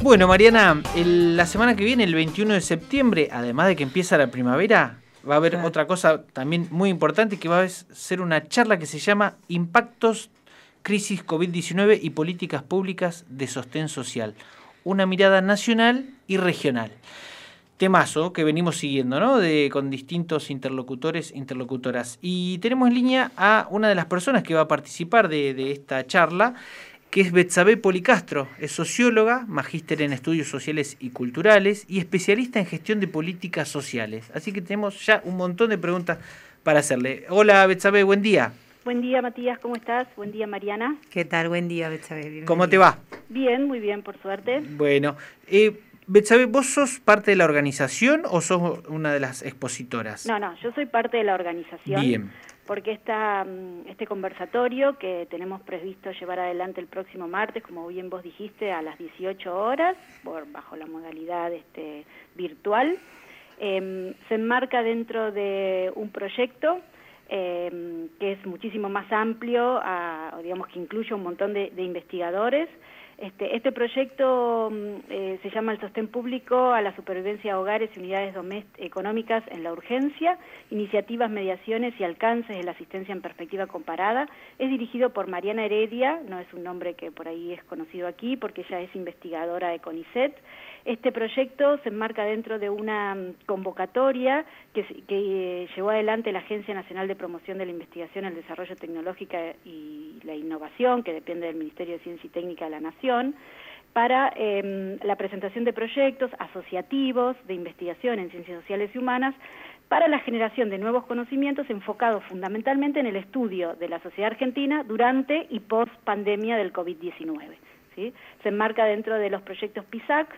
Bueno, Mariana, la semana que viene, el 21 de septiembre, además de que empieza la primavera, va a haber otra cosa también muy importante, que va a ser una charla que se llama Impactos, Crisis COVID-19 y Políticas Públicas de Sostén Social. Una mirada nacional y regional. Temazo que venimos siguiendo, ¿no? Con distintos interlocutores, interlocutoras. Y tenemos en línea a una de las personas que va a participar de esta charla, que es Betsabé Policastro. Es socióloga, magíster en estudios sociales y culturales y especialista en gestión de políticas sociales. Así que tenemos ya un montón de preguntas para hacerle. Hola, Betsabé, buen día. Buen día, Matías, ¿cómo estás? Buen día, Mariana. ¿Qué tal? Buen día, Betsabé. ¿Cómo te va? Bien, muy bien, por suerte. Bueno, Betsabé, ¿vos sos parte de la organización o sos una de las expositoras? No, yo soy parte de la organización. Bien. Porque este conversatorio que tenemos previsto llevar adelante el próximo martes, como bien vos dijiste, a las 18 horas, bajo la modalidad virtual, se enmarca dentro de un proyecto que es muchísimo más amplio, digamos que incluye un montón de investigadores. Este proyecto se llama El sostén público a la supervivencia de hogares y unidades económicas en la urgencia, iniciativas, mediaciones y alcances de la asistencia en perspectiva comparada. Es dirigido por Mariana Heredia, no es un nombre que por ahí es conocido aquí porque ella es investigadora de CONICET. Este proyecto se enmarca dentro de una convocatoria que llevó adelante la Agencia Nacional de Promoción de la Investigación, el Desarrollo Tecnológico y la Innovación, que depende del Ministerio de Ciencia y Técnica de la Nación, para la presentación de proyectos asociativos de investigación en ciencias sociales y humanas para la generación de nuevos conocimientos enfocados fundamentalmente en el estudio de la sociedad argentina durante y post pandemia del COVID-19. ¿Sí? Se enmarca dentro de los proyectos PISAC,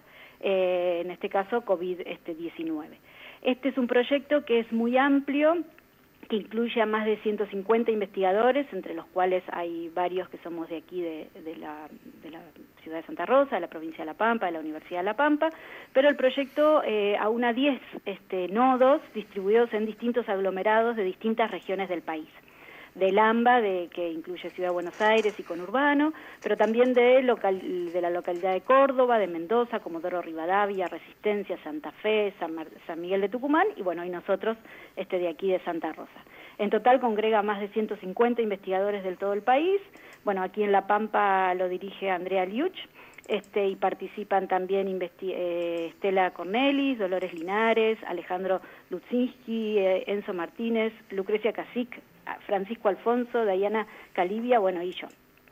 en este caso COVID-19. Este es un proyecto que es muy amplio, que incluye a más de 150 investigadores, entre los cuales hay varios que somos de aquí, de la ciudad de Santa Rosa, de la provincia de La Pampa, de la Universidad de La Pampa, pero el proyecto aúna 10 nodos distribuidos en distintos aglomerados de distintas regiones del país. Del AMBA, que incluye Ciudad de Buenos Aires y conurbano, pero también de la localidad de Córdoba, de Mendoza, Comodoro Rivadavia, Resistencia, Santa Fe, San Miguel de Tucumán y bueno, y nosotros de aquí de Santa Rosa. En total congrega más de 150 investigadores del todo el país. Bueno, aquí en La Pampa lo dirige Andrea Liuch, y participan también Estela Cornelis, Dolores Linares, Alejandro Lutzinski, Enzo Martínez, Lucrecia Casic, Francisco Alfonso, Dayana Calivia, bueno, y yo.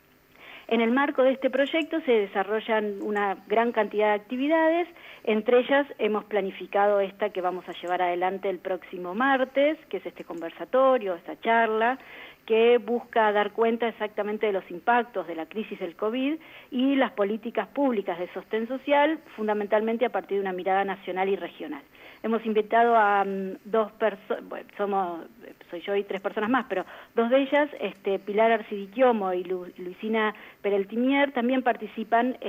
En el marco de este proyecto se desarrollan una gran cantidad de actividades, entre ellas hemos planificado esta que vamos a llevar adelante el próximo martes, que es este conversatorio, esta charla, que busca dar cuenta exactamente de los impactos de la crisis del COVID y las políticas públicas de sostén social, fundamentalmente a partir de una mirada nacional y regional. Hemos invitado a dos personas, soy yo y 3 personas más, pero 2 de ellas, Pilar Arcidiquiomo y Luisina Pereltimier, también participan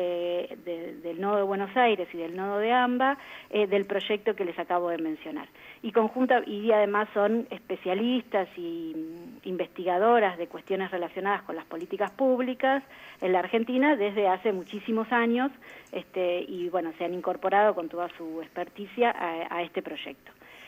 del Nodo de Buenos Aires y del Nodo de AMBA, del proyecto que les acabo de mencionar. Y además son especialistas y investigadoras de cuestiones relacionadas con las políticas públicas en la Argentina desde hace muchísimos años, y bueno, se han incorporado con toda su experticia a este proyecto.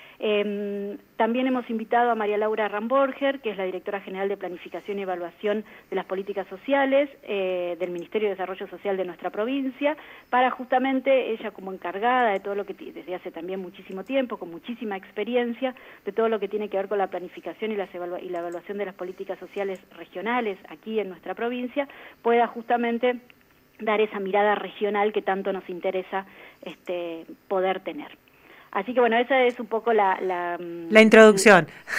También hemos invitado a María Laura Ramborger, que es la directora general de Planificación y Evaluación de las Políticas Sociales del Ministerio de Desarrollo Social de nuestra provincia, para justamente ella como encargada de todo lo que desde hace también muchísimo tiempo, con muchísima experiencia, de todo lo que tiene que ver con la planificación y la evaluación de las políticas sociales regionales aquí en nuestra provincia, pueda justamente dar esa mirada regional que tanto nos interesa poder tener. Así que bueno, esa es un poco la introducción. Sí,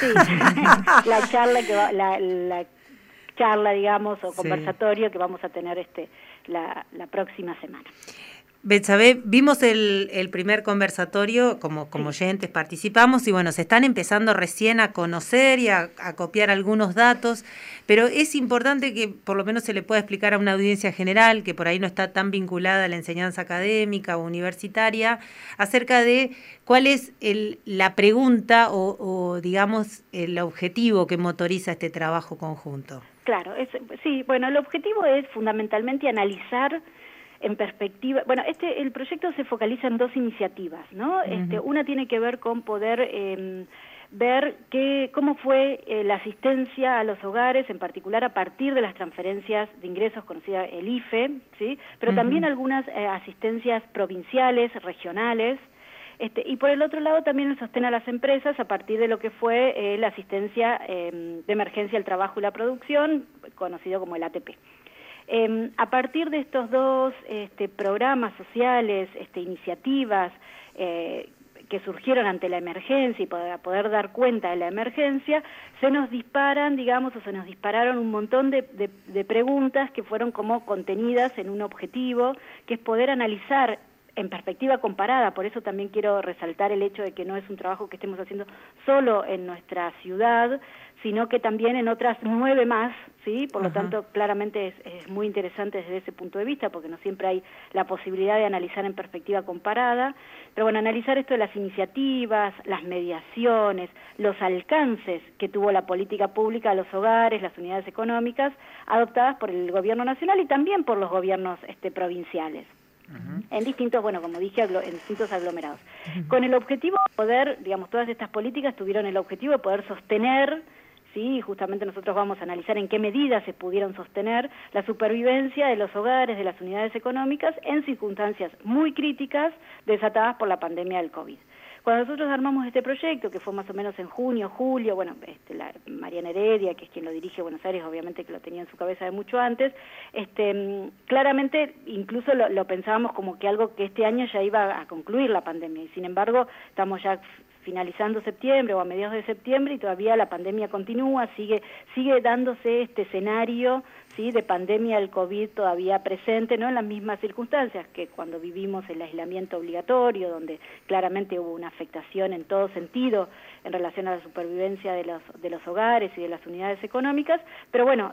la charla, digamos, o conversatorio que vamos a tener la próxima semana. Betsabé, vimos el primer conversatorio, como oyentes participamos, y bueno, se están empezando recién a conocer y a copiar algunos datos, pero es importante que por lo menos se le pueda explicar a una audiencia general, que por ahí no está tan vinculada a la enseñanza académica o universitaria, acerca de cuál es la pregunta o digamos, el objetivo que motoriza este trabajo conjunto. Claro, sí, bueno, el objetivo es fundamentalmente analizar en perspectiva, bueno, el proyecto se focaliza en dos iniciativas, ¿no? Una tiene que ver con poder ver cómo fue la asistencia a los hogares, en particular a partir de las transferencias de ingresos, conocida el IFE, ¿sí? Pero también algunas asistencias provinciales, regionales, y por el otro lado también el sostén a las empresas a partir de lo que fue la asistencia de emergencia al trabajo y la producción, conocido como el ATP. A partir de estos dos programas sociales, iniciativas que surgieron ante la emergencia y para poder dar cuenta de la emergencia, se nos disparan, digamos, o se nos dispararon un montón de preguntas que fueron como contenidas en un objetivo, que es poder analizar en perspectiva comparada. Por eso también quiero resaltar el hecho de que no es un trabajo que estemos haciendo solo en nuestra ciudad, sino que también en otras 9 más, ¿sí? Por lo tanto, claramente es muy interesante desde ese punto de vista, porque no siempre hay la posibilidad de analizar en perspectiva comparada. Pero bueno, analizar esto de las iniciativas, las mediaciones, los alcances que tuvo la política pública a los hogares, las unidades económicas, adoptadas por el gobierno nacional y también por los gobiernos provinciales. En distintos, bueno, como dije, en distintos aglomerados. Con el objetivo de poder, digamos, todas estas políticas tuvieron el objetivo de poder sostener, sí, justamente nosotros vamos a analizar en qué medida se pudieron sostener la supervivencia de los hogares, de las unidades económicas, en circunstancias muy críticas desatadas por la pandemia del COVID. Cuando nosotros armamos este proyecto, que fue más o menos en junio, julio, bueno, Mariana Heredia, que es quien lo dirige Buenos Aires, obviamente que lo tenía en su cabeza de mucho antes, claramente incluso lo pensábamos como que algo que este año ya iba a concluir la pandemia, y sin embargo estamos ya finalizando septiembre o a mediados de septiembre y todavía la pandemia continúa, sigue dándose este escenario, ¿sí?, de pandemia del COVID todavía presente, no en las mismas circunstancias que cuando vivimos el aislamiento obligatorio, donde claramente hubo una afectación en todo sentido en relación a la supervivencia de los hogares y de las unidades económicas, pero bueno,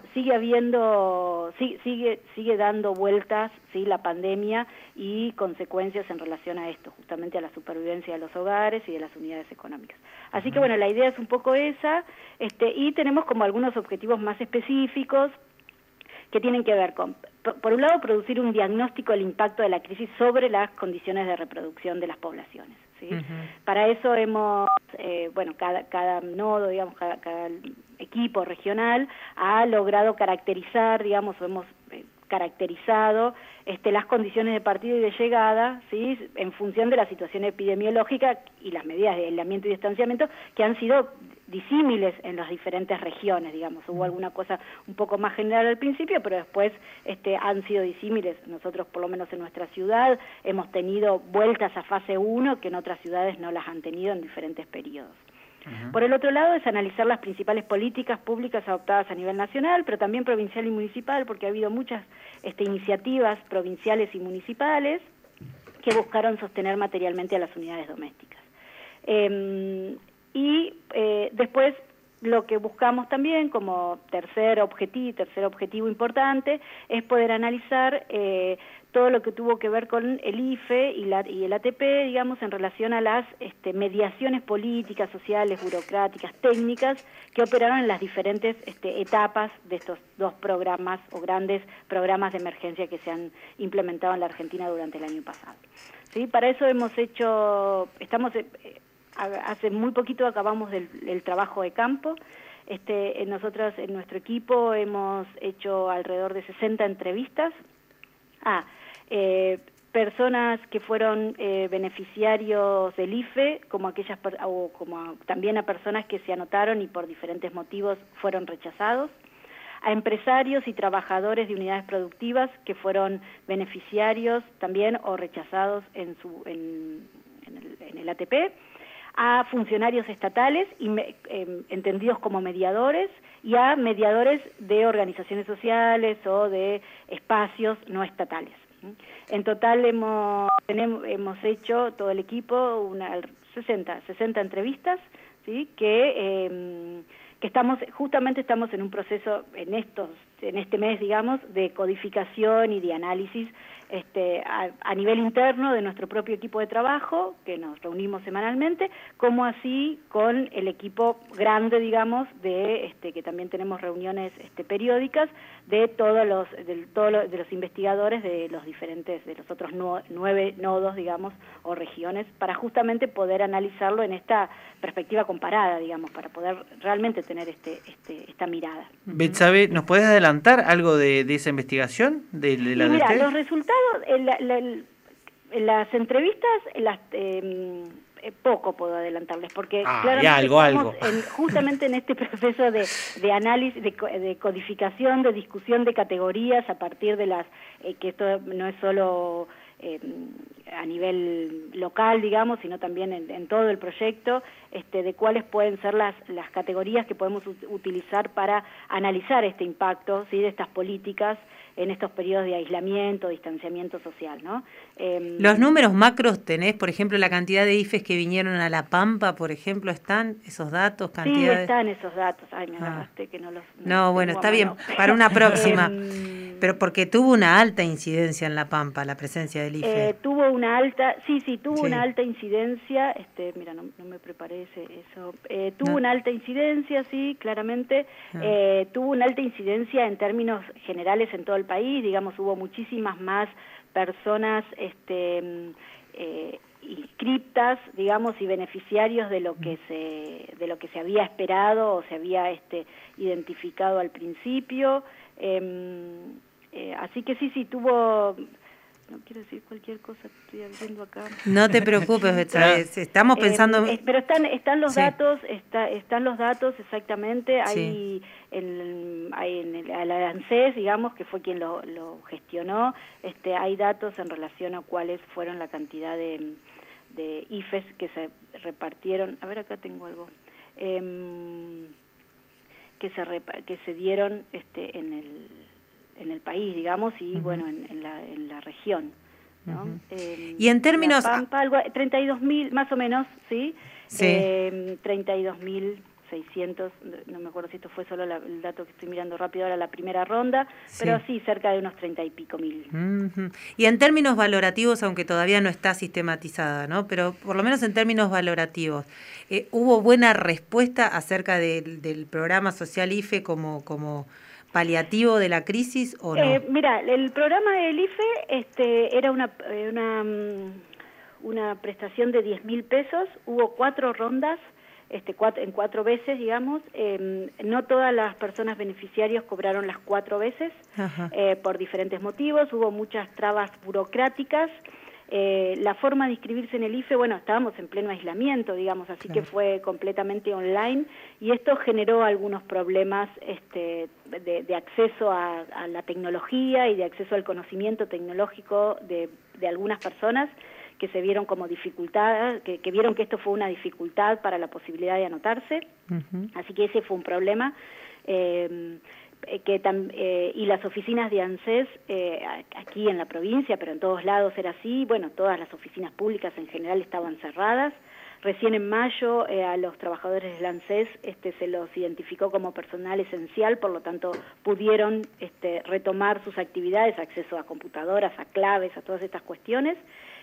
sigue dando vueltas, ¿sí?, la pandemia y consecuencias en relación a esto, justamente a la supervivencia de los hogares y de las unidades económicas. Así que bueno, la idea es un poco esa, y tenemos como algunos objetivos más específicos que tienen que ver con, por un lado, producir un diagnóstico del impacto de la crisis sobre las condiciones de reproducción de las poblaciones, ¿sí? Para eso hemos, cada nodo, digamos, cada equipo regional ha logrado caracterizar, digamos, o hemos caracterizado las condiciones de partida y de llegada, ¿sí?, en función de la situación epidemiológica y las medidas de aislamiento y distanciamiento que han sido disímiles en las diferentes regiones, digamos. Hubo alguna cosa un poco más general al principio, pero después han sido disímiles. Nosotros, por lo menos en nuestra ciudad, hemos tenido vueltas a fase 1 que en otras ciudades no las han tenido en diferentes periodos. Por el otro lado es analizar las principales políticas públicas adoptadas a nivel nacional, pero también provincial y municipal, porque ha habido muchas iniciativas provinciales y municipales que buscaron sostener materialmente a las unidades domésticas. Después lo que buscamos también como tercer objetivo importante es poder analizar todo lo que tuvo que ver con el IFE y el ATP, digamos, en relación a las mediaciones políticas, sociales, burocráticas, técnicas que operaron en las diferentes etapas de estos dos programas o grandes programas de emergencia que se han implementado en la Argentina durante el año pasado. ¿Sí? Para eso hace muy poquito acabamos el trabajo de campo. Nosotros en nuestro equipo hemos hecho alrededor de 60 entrevistas a personas que fueron beneficiarios del IFE, como también a personas que se anotaron y por diferentes motivos fueron rechazados, a empresarios y trabajadores de unidades productivas que fueron beneficiarios también o rechazados en el ATP, a funcionarios estatales entendidos como mediadores y a mediadores de organizaciones sociales o de espacios no estatales. En total hemos hecho todo el equipo 60 entrevistas, ¿sí?, que estamos en un proceso en estos en este mes, digamos, de codificación y de análisis a nivel interno de nuestro propio equipo de trabajo, que nos reunimos semanalmente, como así con el equipo grande, digamos, que también tenemos reuniones periódicas de todos los investigadores de los diferentes, de los otros 9 nodos, digamos, o regiones, para justamente poder analizarlo en esta perspectiva comparada, digamos, para poder realmente tener esta mirada. Betsabe, ¿nos podés adelantar algo de esa investigación? De la mira, de los resultados, en las entrevistas, poco puedo adelantarles, porque claramente estamos justamente en este proceso de análisis, de codificación, de discusión de categorías a partir de que esto no es solo a nivel local, digamos, sino también en todo el proyecto, de cuáles pueden ser las categorías que podemos utilizar para analizar este impacto, ¿sí?, de estas políticas en estos periodos de aislamiento, distanciamiento social, ¿no? Los números macros tenés, por ejemplo, la cantidad de IFES que vinieron a La Pampa, por ejemplo, ¿están esos datos? Sí, están esos datos. Ay, me agarraste que no los... No, bueno, está bien, para una próxima. Pero porque tuvo una alta incidencia en La Pampa, la presencia del IFE. Tuvo una alta, tuvo una alta incidencia, mira, no me preparé eso. Tuvo una alta incidencia, sí, claramente. Tuvo una alta incidencia en términos generales en todo el país, digamos, hubo muchísimas más personas inscriptas, digamos, y beneficiarios de lo que se había esperado o se había identificado al principio. Así que sí tuvo... No quiero decir cualquier cosa, estoy viendo acá. No te preocupes, estamos pensando... pero están los datos, están los datos exactamente, hay a la ANSES, digamos, que fue quien lo gestionó, hay datos en relación a cuáles fueron la cantidad de IFES que se repartieron. A ver, acá tengo algo. Que se dieron en el país, digamos, y bueno, en la región, ¿no? Y en términos... La Pampa, 32.000, más o menos, ¿sí? 32.600, no me acuerdo si esto fue solo el dato que estoy mirando rápido ahora, la primera ronda, pero sí, cerca de unos 30 y pico mil. Y en términos valorativos, aunque todavía no está sistematizada, ¿no?, pero por lo menos en términos valorativos, ¿hubo buena respuesta acerca del programa social IFE como paliativo de la crisis o no? Mira, el programa del IFE era una prestación de 10.000 pesos, hubo 4 rondas, en 4 veces, digamos. No todas las personas beneficiarias cobraron las 4 veces, por diferentes motivos, hubo muchas trabas burocráticas. La forma de inscribirse en el IFE, bueno, estábamos en pleno aislamiento, digamos, así que fue completamente online, y esto generó algunos problemas de acceso a la tecnología y de acceso al conocimiento tecnológico de algunas personas que se vieron como dificultad, que vieron que esto fue una dificultad para la posibilidad de anotarse, así que ese fue un problema. Y las oficinas de ANSES aquí en la provincia, pero en todos lados era así, bueno, todas las oficinas públicas en general estaban cerradas. Recién en mayo a los trabajadores del ANSES se los identificó como personal esencial, por lo tanto pudieron retomar sus actividades, acceso a computadoras, a claves, a todas estas cuestiones.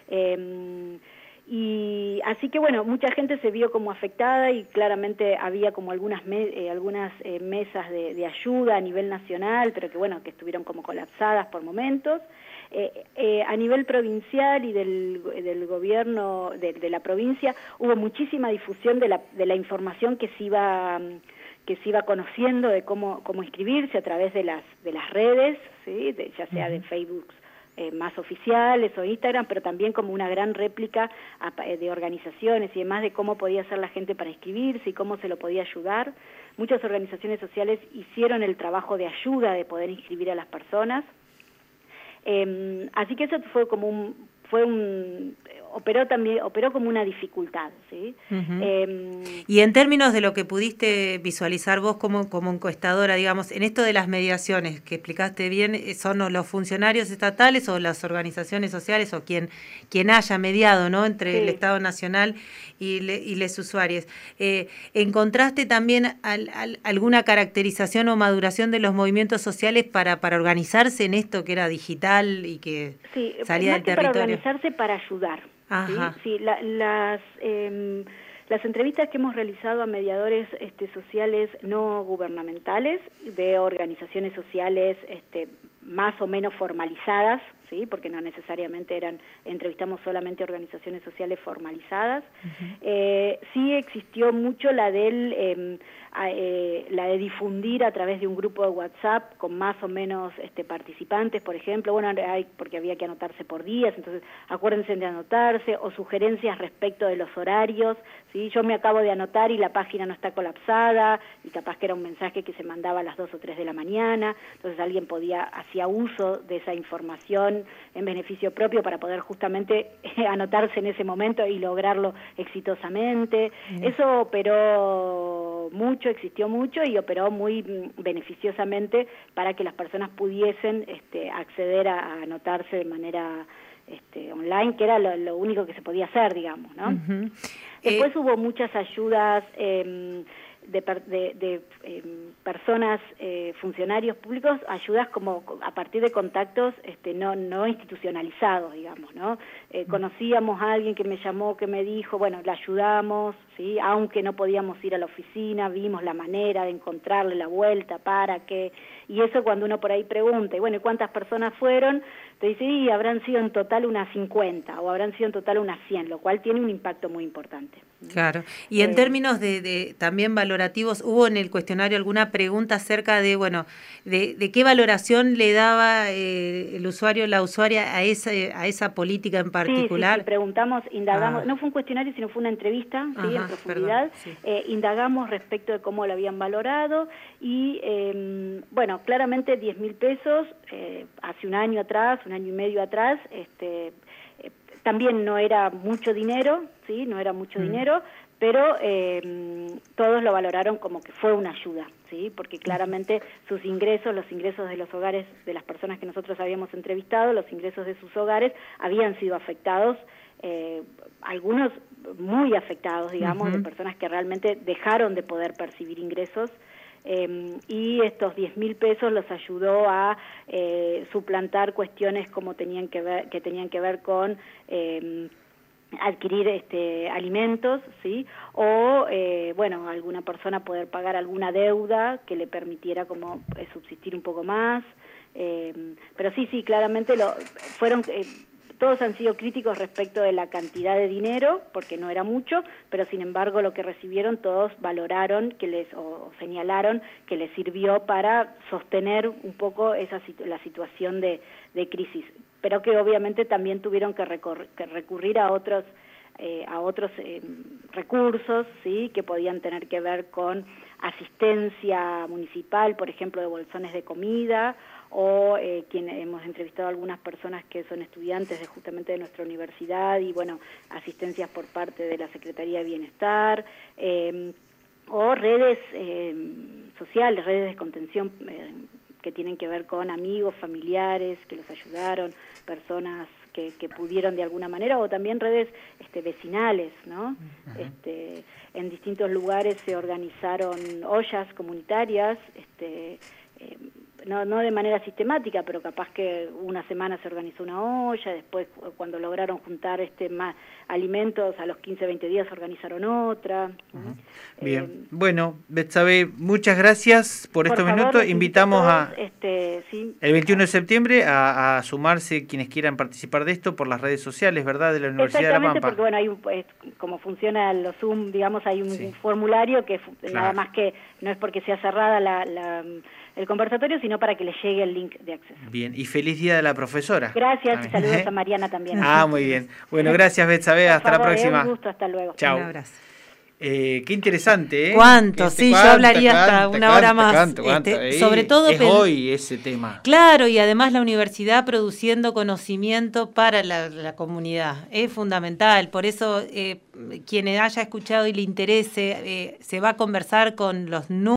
Y así que bueno, mucha gente se vio como afectada y claramente había como algunas mesas de ayuda a nivel nacional, pero que bueno, que estuvieron como colapsadas por momentos. A nivel provincial y del gobierno de la provincia hubo muchísima difusión de la información que se iba conociendo de cómo inscribirse a través de las redes, ¿sí? Ya sea de Facebook más oficiales o Instagram, pero también como una gran réplica de organizaciones y demás de cómo podía hacer la gente para inscribirse y cómo se lo podía ayudar. Muchas organizaciones sociales hicieron el trabajo de ayuda de poder inscribir a las personas. Así que eso fue como operó como una dificultad, ¿sí? Y en términos de lo que pudiste visualizar vos como encuestadora, digamos, en esto de las mediaciones que explicaste bien, ¿son los funcionarios estatales o las organizaciones sociales o quien haya mediado, ¿no?, entre el Estado Nacional y los usuarios? ¿Encontraste también alguna caracterización o maduración de los movimientos sociales para organizarse en esto que era digital y que salía del territorio? Para organizarse, para ayudar. ¿Sí? Las entrevistas que hemos realizado a mediadores sociales no gubernamentales, de organizaciones sociales más o menos formalizadas, ¿sí? Porque no necesariamente entrevistamos solamente organizaciones sociales formalizadas. Sí existió mucho la de difundir a través de un grupo de WhatsApp con más o menos participantes, por ejemplo, porque había que anotarse por días, entonces acuérdense de anotarse, o sugerencias respecto de los horarios, ¿sí? Yo me acabo de anotar y la página no está colapsada, y capaz que era un mensaje que se mandaba a las 2 o 3 de la mañana, entonces alguien hacía uso de esa información en beneficio propio para poder justamente anotarse en ese momento y lograrlo exitosamente. Eso operó mucho, existió mucho y operó muy beneficiosamente para que las personas pudiesen acceder a anotarse de manera online, que era lo único que se podía hacer, digamos, ¿no? Después hubo muchas ayudas de personas, funcionarios públicos, ayudas como a partir de contactos no institucionalizados, digamos, ¿no? Conocíamos a alguien que me llamó, que me dijo, bueno, la ayudamos, ¿sí? Aunque no podíamos ir a la oficina, vimos la manera de encontrarle la vuelta para que... Y eso cuando uno por ahí pregunta, y bueno, ¿y cuántas personas fueron? Te dice, y habrán sido en total unas 50, o habrán sido en total unas 100, lo cual tiene un impacto muy importante. Claro. Y en términos de también valorativos, ¿hubo en el cuestionario alguna pregunta acerca de, bueno, de qué valoración le daba el usuario, la usuaria a esa política en particular? Sí, preguntamos, indagamos, no fue un cuestionario, sino fue una entrevista, ¿sí? En profundidad. Indagamos respecto de cómo lo habían valorado y, bueno, claramente 10.000 pesos, hace un año atrás, un año y medio atrás, también no era mucho dinero, ¿sí? No era mucho dinero, pero todos lo valoraron como que fue una ayuda, ¿sí? Porque claramente sus ingresos, los ingresos de los hogares de las personas que nosotros habíamos entrevistado, los ingresos de sus hogares habían sido afectados, algunos muy afectados, digamos, de personas que realmente dejaron de poder percibir ingresos, y estos 10.000 pesos los ayudó a suplantar cuestiones como tenían que ver con adquirir alimentos, ¿sí? O bueno, alguna persona poder pagar alguna deuda que le permitiera como subsistir un poco más, pero sí, claramente fueron todos han sido críticos respecto de la cantidad de dinero, porque no era mucho, pero sin embargo lo que recibieron todos valoraron o señalaron que les sirvió para sostener un poco la situación de crisis, pero que obviamente también tuvieron que recurrir a otros recursos, ¿sí? Que podían tener que ver con asistencia municipal, por ejemplo, de bolsones de comida, o hemos entrevistado a algunas personas que son estudiantes justamente de nuestra universidad, y bueno, asistencias por parte de la Secretaría de Bienestar, o redes sociales, redes de contención que tienen que ver con amigos, familiares que los ayudaron, personas que pudieron de alguna manera, o también redes vecinales, ¿no? En distintos lugares se organizaron ollas comunitarias, no de manera sistemática, pero capaz que una semana se organizó una olla, después cuando lograron juntar más alimentos, a los 15, 20 días organizaron otra. Bien, bueno, Betsabe, muchas gracias por estos minutos. Invitamos el 21 de septiembre a sumarse quienes quieran participar de esto por las redes sociales, ¿verdad?, de la Universidad de La Pampa. Porque bueno, hay como funciona los Zoom, digamos, hay un formulario que nada más que no es porque sea cerrada el conversatorio, sino para que les llegue el link de acceso. Bien, y feliz día de la profesora. Gracias, y saludos a Mariana también. Muy bien. Bueno, gracias, Betsabe, hasta la próxima. Un gusto, hasta luego. Chao. Un abrazo. Qué interesante, ¿eh? ¿Cuánto? Sí, yo hablaría hasta una hora más. Sobre todo es hoy ese tema. Claro, y además la universidad produciendo conocimiento para la comunidad. Es fundamental. Por eso, quien haya escuchado y le interese, se va a conversar con los